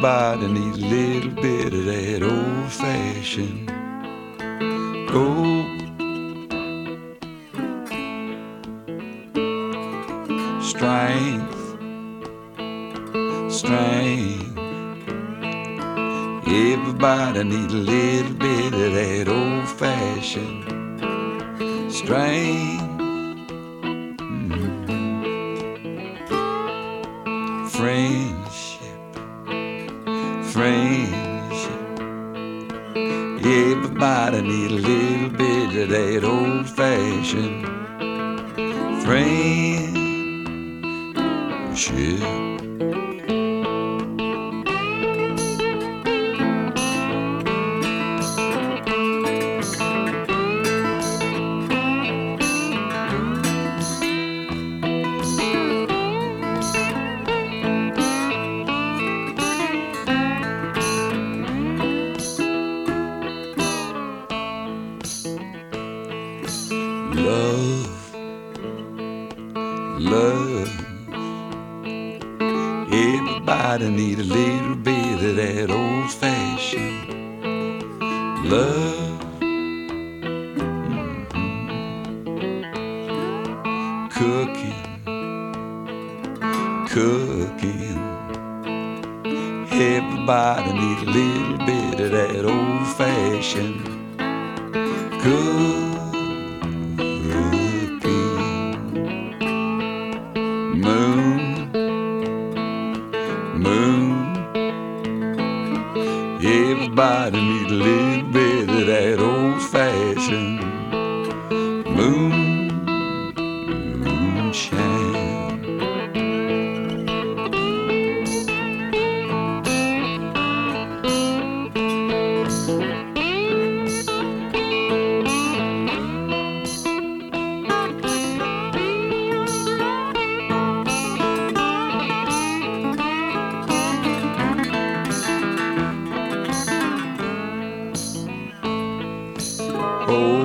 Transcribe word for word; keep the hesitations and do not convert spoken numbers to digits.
Everybody needs a little bit of that old-fashioned gold. Strength, strength. Everybody needs a little bit of that old-fashioned strength. Friendship, friendship. Everybody need a little bit of that old-fashioned friendship. Love, love. Everybody need a little bit of that old-fashioned love. Mm-hmm. Cooking, cooking. Everybody need a little bit of that old-fashioned cooking. Moon, moon. Everybody need a little bit of that old-fashioned moon, moonshine. Oh,